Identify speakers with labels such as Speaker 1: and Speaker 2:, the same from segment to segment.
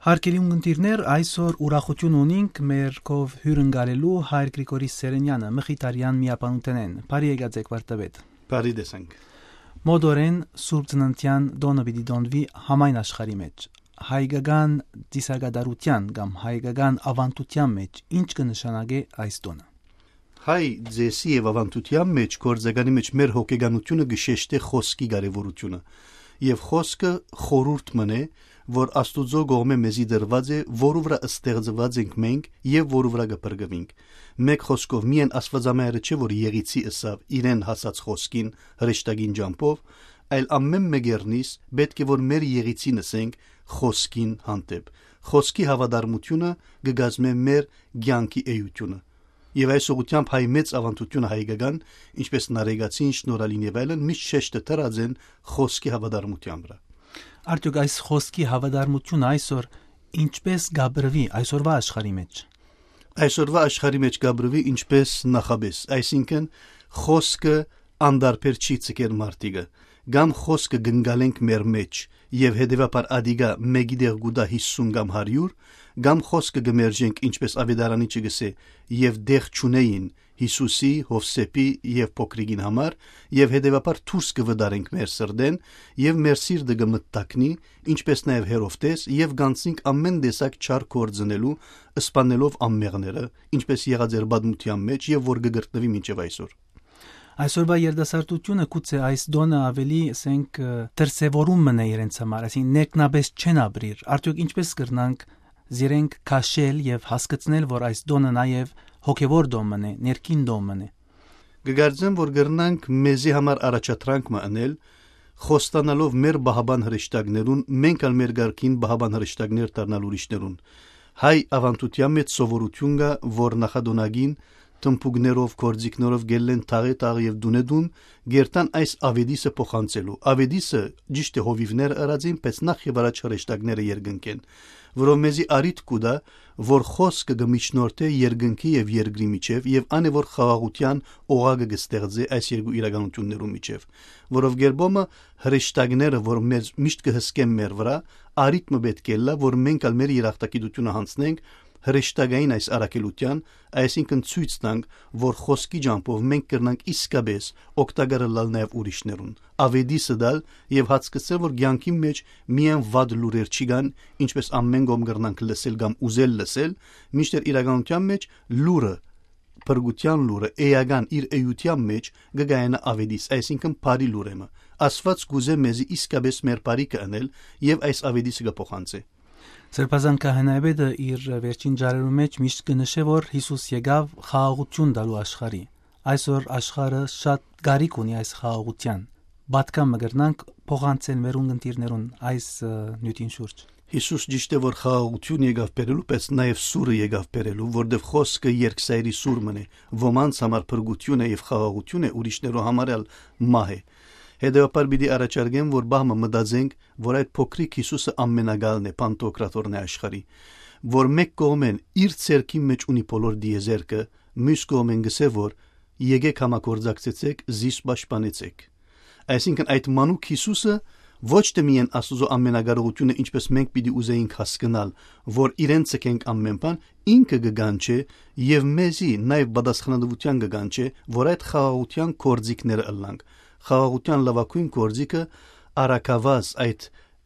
Speaker 1: Հարգելի ունկնդիրներ, այսօր ուրախություն ունենք մեր կով հյուրընկալելու Հայր Գրիգորի Սերենյանը, Մխիթարյան միապանուտենեն։ Բարի եկած եք վարդապետ։
Speaker 2: Բարի տեսանք։
Speaker 1: Մոդորեն Սուրբ Ծննդյան դոնը պիտի դոնվի համայն աշխարհի մեջ։ Հայկական դիսագադարության կամ հայկական ավանդության մեջ ինչ կնշանակե այս դոնը։
Speaker 2: Հայ ձեսի եւ ավանդության մեջ գործականի մեջ մեր հոգեգանությունը գշեշտե խոսքի կարեւորությունը եւ խոսքը խորուրդ մնե, որ Աստուծո կողմէ մեզի դրված է, որու վրա ստեղծված ենք մենք եւ որու վրա կփրկվենք։ Մեկ խոսքով միայն Աստվածամայրը չէ, որ Եղիցի ըսավ իրեն հասած խոսքին հրեշտակին ջամփով, այլ ամեն մեկերնից պետք է որ մեր Եղիցին ասենք խոսքին հանդեպ։ Խոսքի հավատարմությունը կգազմե մեր կյանքի էությունը։ Եվ այս ուղղությամբ հայ մեծ ավանդությունը հայկական, ինչպես նարեգացին, շնորհալին եւ այլն, միշտ շեշտը դրած են խոսքի հավատարմության վրա։
Speaker 1: Արդյոք այս խոսքի հավատարմությունը այսօր ինչպես գաբրվի այսօրվա աշխարհի մեջ։
Speaker 2: Այսօրվա աշխարհի մեջ գաբրվի ինչպես նախաբես, այսինքն խոսքը անդարբեր չի ցկեր մարտիկը, կամ խոսքը գնգալենք մեր մեջ եւ հետեւաբար ադիգա մեկի դեր գուդա 50 կամ 100, կամ խոսքը գմերջենք ինչպես ավետարանի չգսե եւ դեղ չունեին Հիսուսի, Հովսեփի եւ Փոքրիկին համար եւ հետեւաբար դուրս կվդարենք մեր սրդեն եւ մեր սիրտը կմտակնի ինչպես նաեւ հերովտես եւ գանցինք ամեն տեսակ չար կորձնելու սպանելով ամմեղները ինչպես եղած էր բադմության մեջ եւ որ կգրտնվի մինչեւ այսօր։
Speaker 1: Այսօրվա երդասարտությունը գուցե այս դոնը ավելի ասենք դրսևորում մնա իրենց համար, այսինքն ներքնաբես չեն ապրիր։ Արդյոք ինչպես կրնանք զիրենք քաշել եւ հասկացնել, որ այս դոնը նաեւ հոգեվոր դոմն է, ներքին դոմն է։
Speaker 2: Գգարձեմ, որ գրնանք մեզի համար առաջադրանք մանել, խոստանալով մեր բահաբան հրեշտակներուն, մենք ալ մեր գարքին բահաբան հրեշտակներ դառնալ ուրիշներուն։ Հայ ավանդության մեջ սովորություն կա, որ նախադոնագին տմպուկներով, կորձիկներով գելեն թաղ եւ դունեդուն, գերտան այս ավեդիսը փոխանցելու։ Ավեդիսը ճիշտ է հովիվներ արածին, պես նախ եւ առաջ հրեշտակները երկնքեն, որով մեզի արիտ կուդա, որ խոսքը գմիչնորթե երկնքի եւ երկրի միջև եւ անը որ խաղաղության օղակը կստեղծի այս երկու իրականություններու միջև, որով գերբոմը հրեշտակները, որ մեզ միշտ կհսկեն մեր վրա, արիտմը պետք է լա, որ մենք ալ մեր երախտագիտությունը հանցնենք հրեշտակային այս արակելության, այսինքն ցույց տանք, որ խոսքի ջամփով մենք կրնանք իսկապես օգտակարը լալ նաև ուրիշներուն։ Ավեդիսը դալ եւ հացկացել, որ ցանկի մեջ միայն վատ լուրեր չի գան, ինչպես ամեն կողմ կրնանք լսել կամ ուզել լսել, միշտ իրականության մեջ լուրը, բրգության լուրը, էական իր էության մեջ գգայնա ավեդիս, այսինքն բարի լուրեմը։ Աստված գուզե մեզի իսկապես մեր բարիքը անել եւ այս ավեդիսը կփոխանցի։
Speaker 1: Սրբազան քահանայապետը իր վերջին ջարերու մեջ միշտ կնշե, որ Հիսուս եկավ խաղաղություն տալու աշխարհի։ Այսօր աշխարհը շատ գարիք ունի այս խաղաղության։ Բատկամ մգրնանք փոխանցել մեր ունգընտիրներուն այս նյութին շուրջ։
Speaker 2: Հիսուս ճիշտ է որ խաղաղություն եկավ բերելու, պես նաև սուրը եկավ բերելու, որտեղ խոսքը երկսայրի սուրմն է, ոմանց համար փրկություն է եւ խաղաղություն է, ուրիշներու համար էլ մահ է։ Հետևաբար պիտի առաջարկեմ, որ բահմը մտածենք, որ այդ փոքրիկ Հիսուսը ամենագալն է, Պանտոկրատորն է աշխարհի, որ մեկ կողմեն իր ցերքի մեջ ունի բոլոր դիեզերքը, մյուս կողմեն գսե որ եկեք համագործակցեցեք, զիս պաշտպանեցեք։ Այսինքն այդ մանուկ Հիսուսը ոչ թե միայն Աստծո ամենագարողությունը, ինչպես մենք պիտի ուզեինք հասկանալ, որ իրեն ցկենք ամեն բան, ինքը գգանչե եւ մեզի նաեւ բադասխանադվության գգանչե, որ այդ խաղաղության կորձիկները ըլլանք։ Խաղաղության լավագույն կորձիկը արակավազ այդ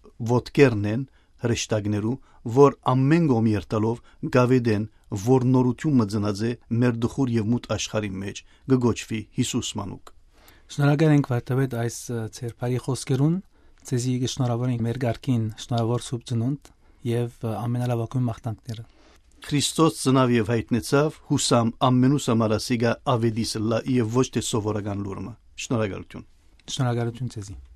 Speaker 2: ոտքերն են հրեշտակներու, որ ամեն կողմ երթալով գավեդեն, որ նորություն մծնած է մեր դխուր եւ մութ աշխարհի մեջ գգոչվի Հիսուս մանուկ։
Speaker 1: Շնորհակալ ենք վարդապետ այս ցերպարի խոսքերուն, ցեզի գշնորհավորենք մեր գարքին, շնորհավոր Սուրբ Ծնունդ եւ ամենալավագույն մաղթանքները։
Speaker 2: Քրիստոս ծնավ եւ հայտնեցավ, հուսամ ամենուս ամարասիգա ավեդիսը լա եւ ոչ թե սովորական լուրը։ Շնորհակալություն։
Speaker 1: Շնորհակալություն ցեզի։